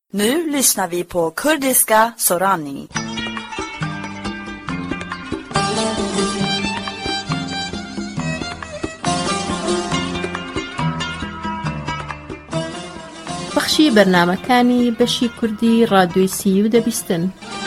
Nu lyssnar vi på kurdiska Sorani. بەخشی بەرنامەکانی بەشی کوردی ڕادیۆی سیو دەبیستن.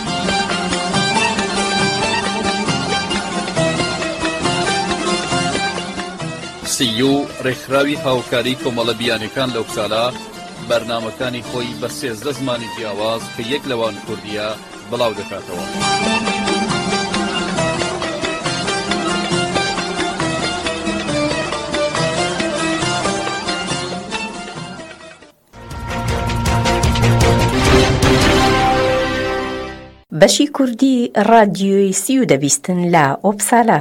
سیو ڕێکخراوی هاوکاری کۆمەڵە بیانەکان لەو ساڵە بەرنامەکانی خۆی بە 13 زمانی جیاواز کە یەک لەوان کوردیە بڵاو دەکاتەوە. بەشی کوردی ڕادیۆی سیو دەبیستن لە ئۆپسالا.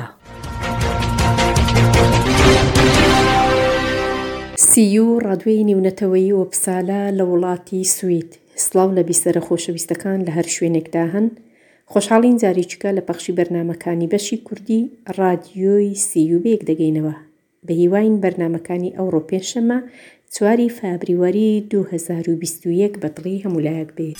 سیو ڕادیۆی نێونەتەوەیی ئۆپسالا لە وڵاتی سوید. سڵاو لە بیسەرە خۆشەویستەکان لە هەر شوێنێکدا هەن. خۆشحاڵین جاریچکە لە پەخشی بەرنامەکانی بەشی کوردی ڕادیۆی سیو بێک دەگەینەوە. بە هیواین بەرنامەکانی ئەوڕۆ پێشەمە 4 فابریواری 2021 بەدڵی هەمولایەک بێت.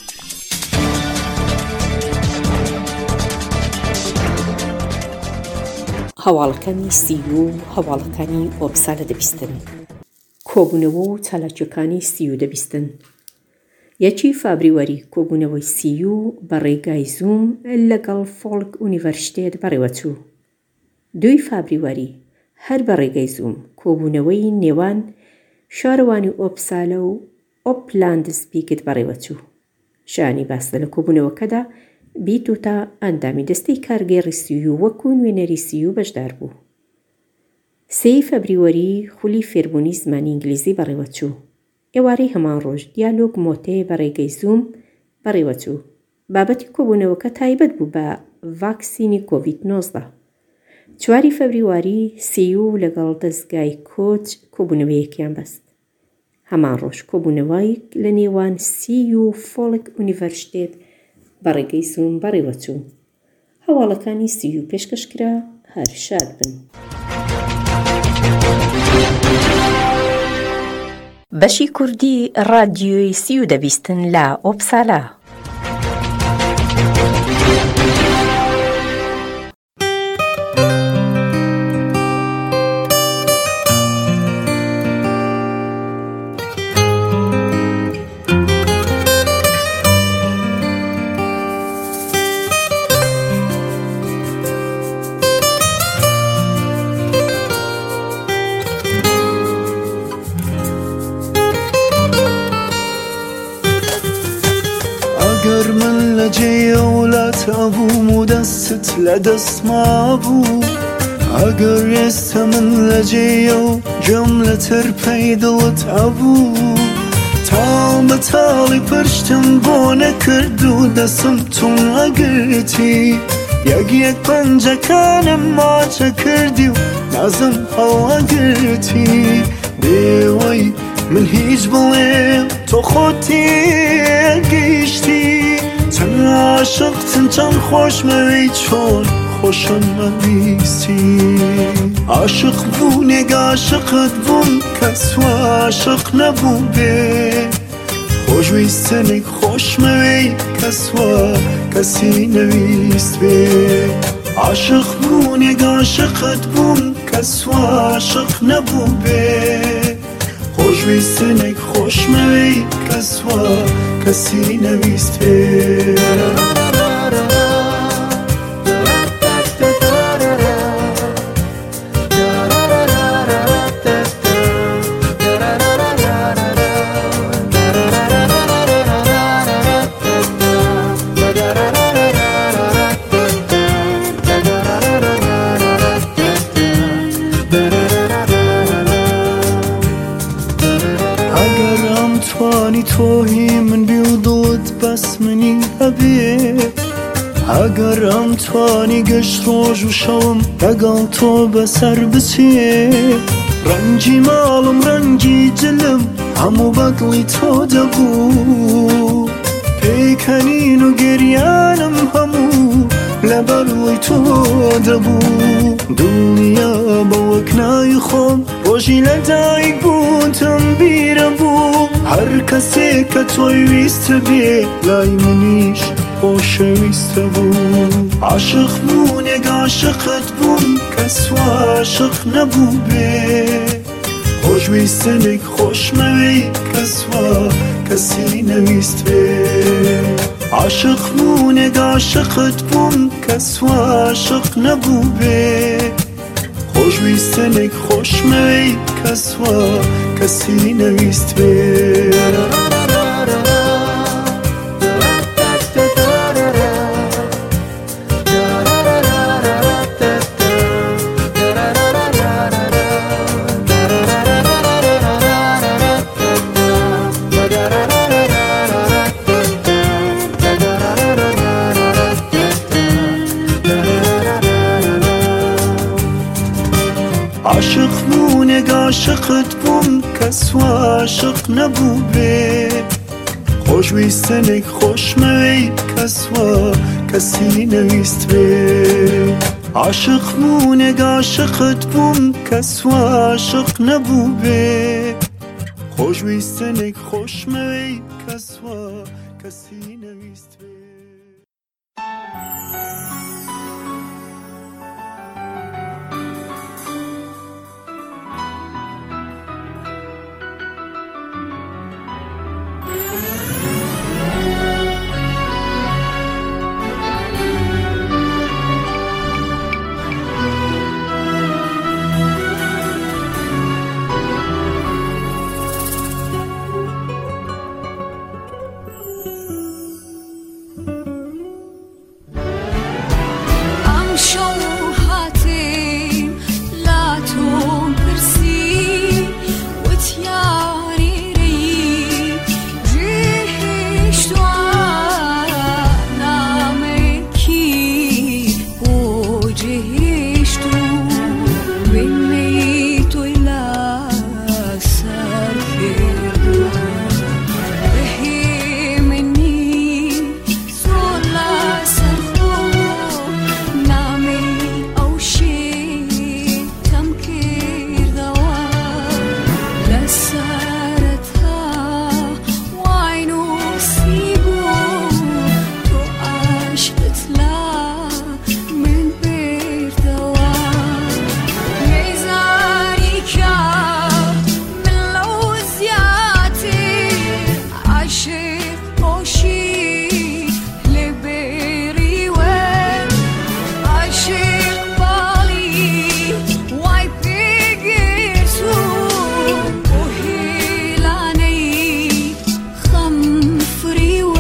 هەواڵەکانی سیو و هەواڵەکانی ئۆپسالە دەبیستن. کۆبوونەوە و چالاکیەکانی سیو دەبیستن. 1 فابریواری کۆبوونەوەی سیو بە ڕێگای زووم لەگەڵ فۆڵک ئونیڤەرشتێت بەڕێوەچوو. 2 فابریواری هەر بە ڕێگای زووم کۆبوونەوەی نێوان شارەوانی ئۆپسالە و ئۆپلاندس پیکت بەڕێوەچوو. شانی باستە لە کۆبوونەوەکەدا بیت و تا ئەندامی دەستەی کارگێڕی سیو وەکو نوێنەری سیو بەشدار بوو. 3 فەبریوەری خولی فێربوونی زمانی ئینگلیزی بەڕێوەچوو. ئێوارەی هەمان ڕۆژ دیالۆگ مۆتێ بە ڕێگەی زووم بەڕێوەچوو. بابەتی کۆبوونەوەکە تایبەت بوو بە ڤاکسینی کۆڤید-19. 4 فەبریواری سیو لەگەڵ دەستگای کۆچ کۆبوونەوەیەکیان بەست. هەمان ڕۆژ کۆبوونەوەیەک لە نێوان سیو و فۆڵک ئونیڤەرشتێت بە ڕێگەی زووم بەڕێوەچوو. هەواڵەکانی سیو پێشکەشکرا. هەر شاد بن. بەشی کوردی ڕادیۆی سیو دەبیستن لە ئۆپسالا. تابوم و دستت لدست ما بوو ئەگەر ئێستا من لە جێیە و گەم لە تەرپەی دڵت ئەبوو تا بەتاڵی پرشتم بۆ نەکرد و دەسم تون ئەگرتی یەک پەنجەکانم ماچە کردی و نازم هەڵئەگرتی بێوەی من هیچ بڵێم تۆ خۆتی گەیشتی چەند عاشقتن چەند خۆشمەوەی چۆن خۆشم نەویستی عاشق بوونێک عاشقت بووم کەس عاشق نەبوو بێ خۆشویستنێک خۆشمەوەی کەسوە کەسی نەویست بێ عاشق بوونێک عاشقت بووم کەس عاشق نەبوو بێ خۆشویستنێک خۆشمەوەی کەسوە کەسی نەویست بێ تۆهی من بی و دڵت بەس منی هەبێ ئەگەر ئەم توانی گەشت ڕۆژ و شەوم لەگەڵ تۆ بەسەر بچێ ڕەنگی ماڵم ڕەنگی جلم هەموو بەدڵی تۆ دەبوو پێکەنین و گریانم هەموو لەبەروەی تۆ دەبوو دڵنیا بەوەک ناوی خۆم بۆ ڕۆژی لە دایک بووتم بیرە بوو هەر کەسێک کە تۆی ویستە بێ لای منیش خۆشەویستە بوو عاشق بوونێک عاشقت بووم کەس عاشق نەبوو بێ خۆشویستنێک خۆشمەوەی کەس کەسی نەویست بێ عاشق بوونێک عاشقت بووم کەس عاشق نەبوو بێ خۆشویستنێک خۆشمەوەی کەس کەسی نەویست بێ عاشق بوونێک عاشقت بووم کەس عاشق نەبوو بێ خۆشویستنێک خۆشمەوەی کەس کەسی نەویست بێ عاشق بوونێک عاشقت بووم کەس عاشق نەبوو بێ خۆشویستنێک خۆشمەوەی کەس کەسی نەویست بێ free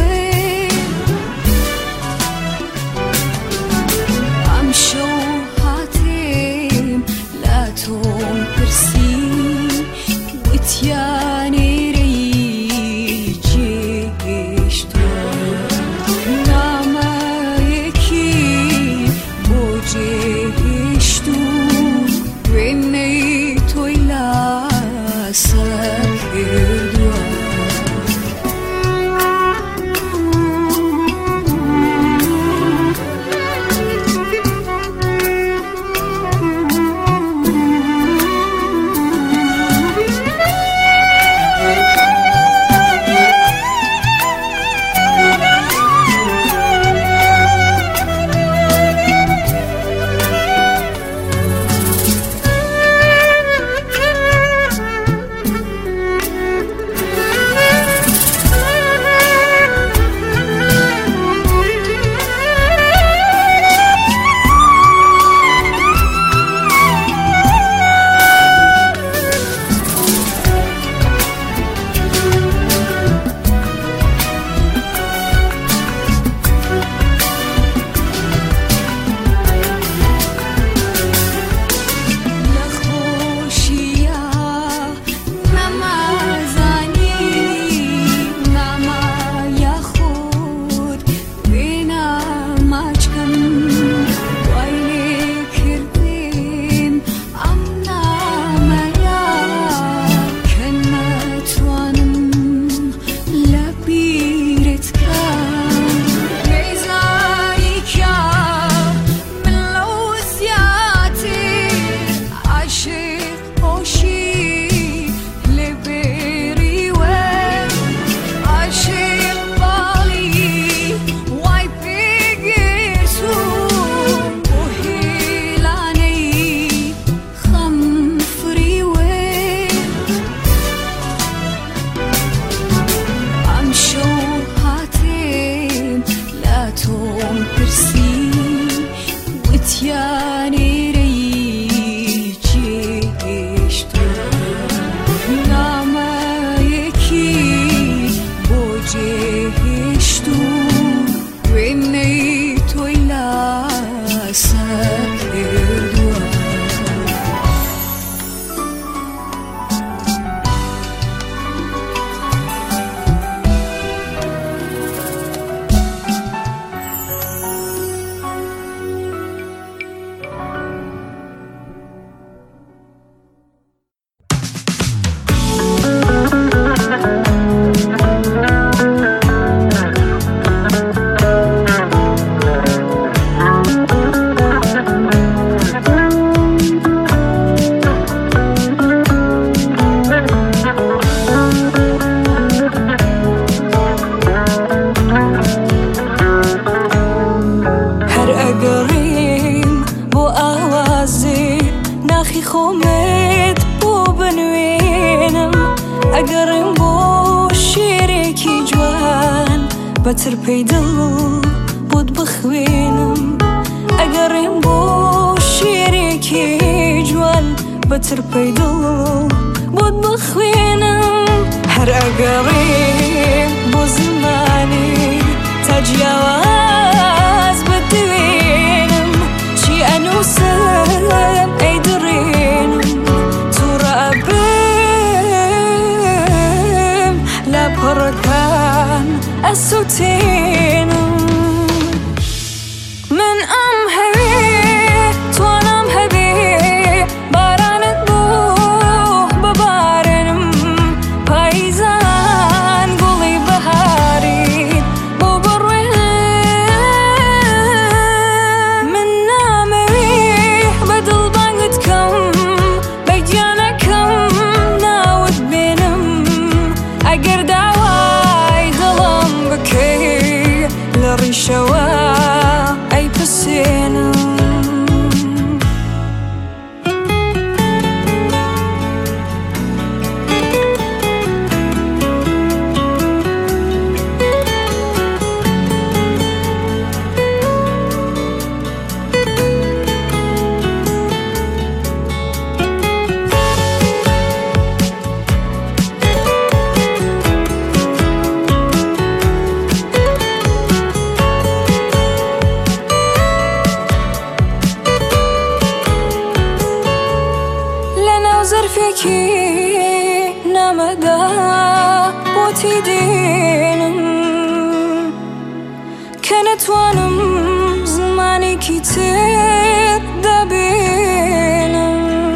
هشتو وإني تويلا ساكر دوا بتر پیدل بود بخوینم اگرم با شریکی جوان بتر پیدل بود بخوینم هر اگرم با زمانی تجاوز بدوینم چی انوسم ای درینم تو رابم لبرکان السوتين من هبي توانم هبي بارانت بوه ببارنم پایزان گلی بهاری بو برویم من ناموی بدل بانگت کم بگیانه کم ناود بینم اگر دعوای دلم بکی لریشوا ای پسینم ظرفێکی نامەدا بۆتی دێنم کە نەتوانم زمانێکی تر دەبێنم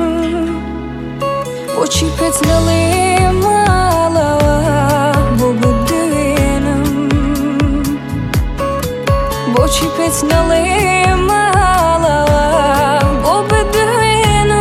بۆچی پێت نەڵێ ماڵەوە بۆ بدوێنم بۆچی پێت نەڵێ ماڵەوە بۆ بدوێنم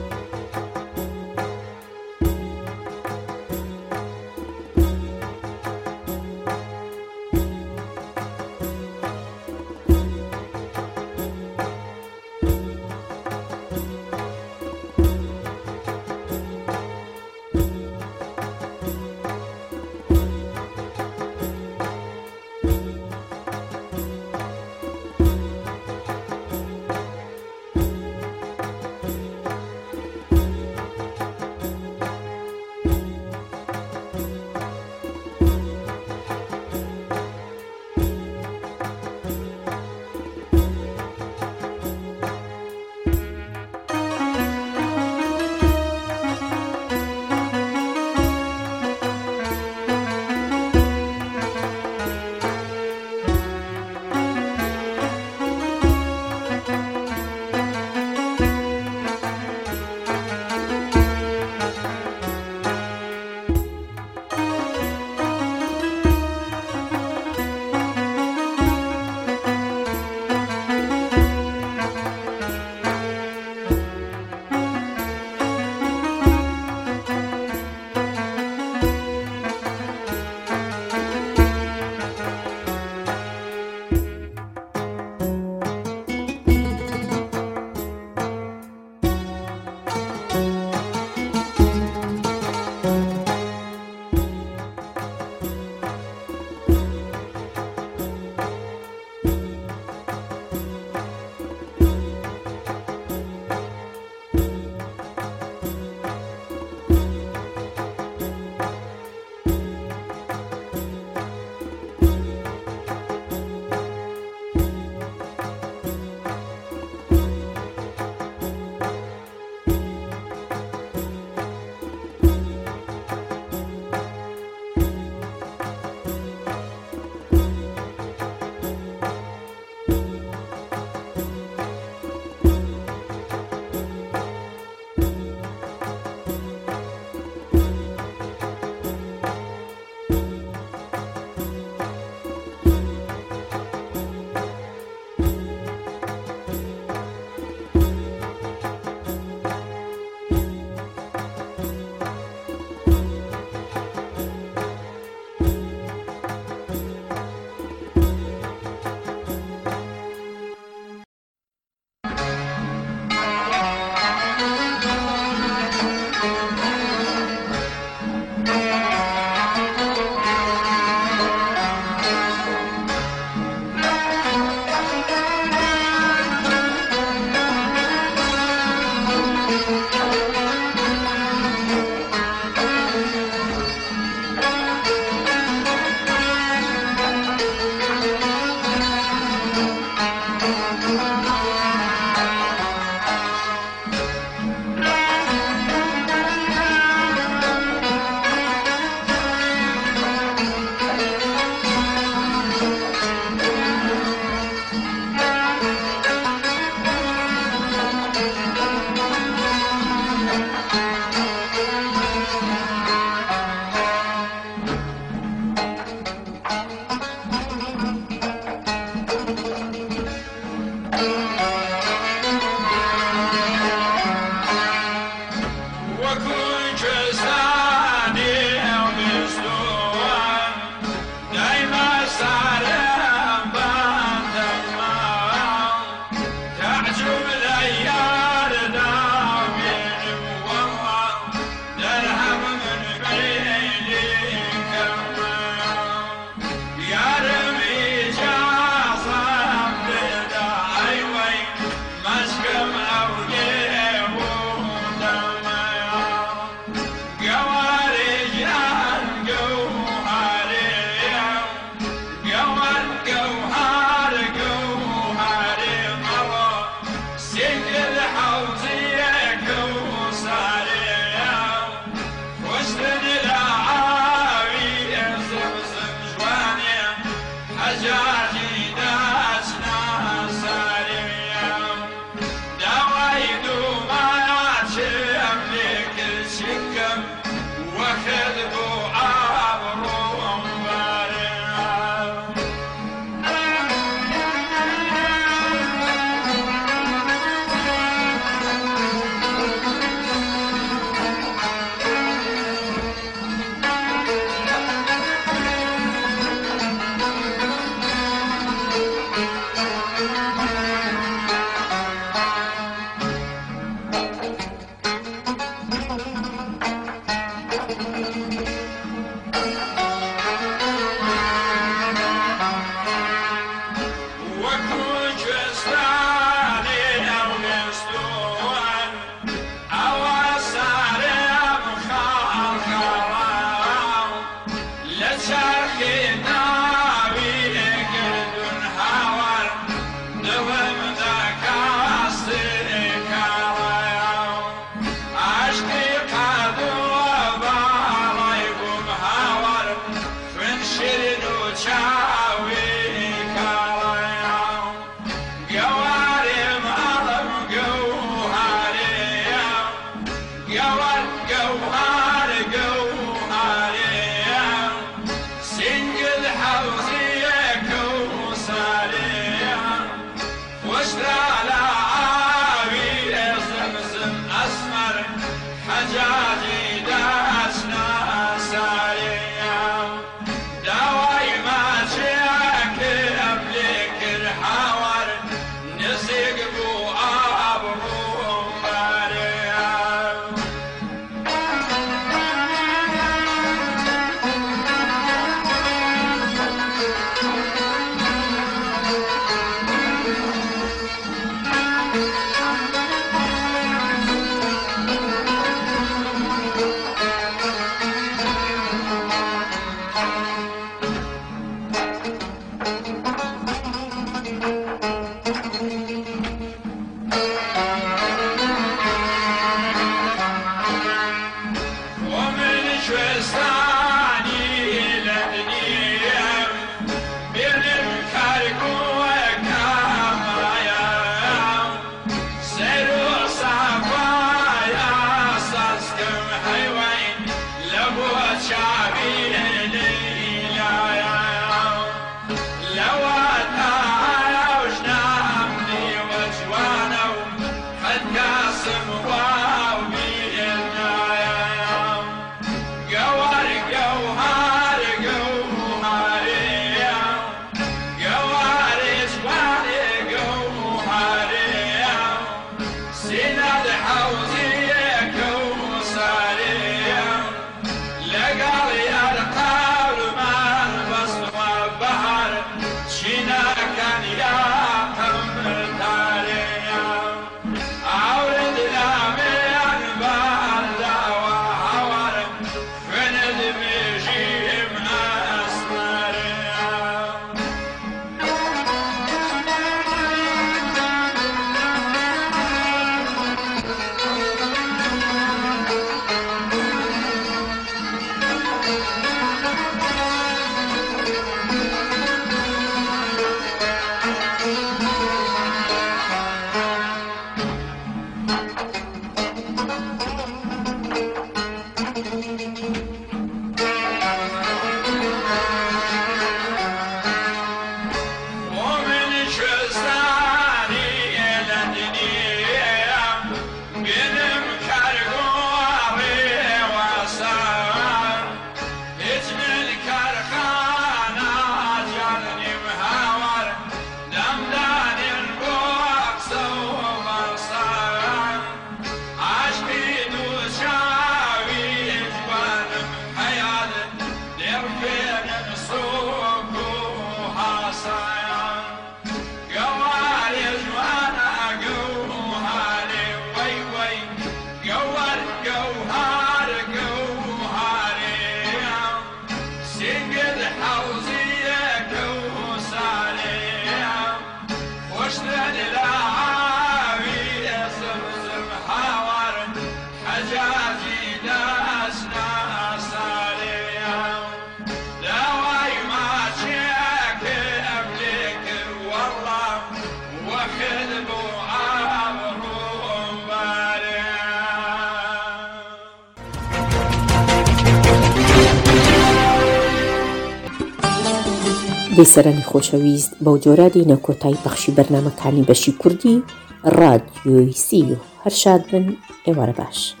بێسەرانی خۆشەویست بەو جۆرە دێنە کۆتایی بەخشی بەرنامەکانی بەشی کوردی ڕادیۆی سیو. هەر شاد بن، ئێوارە باش.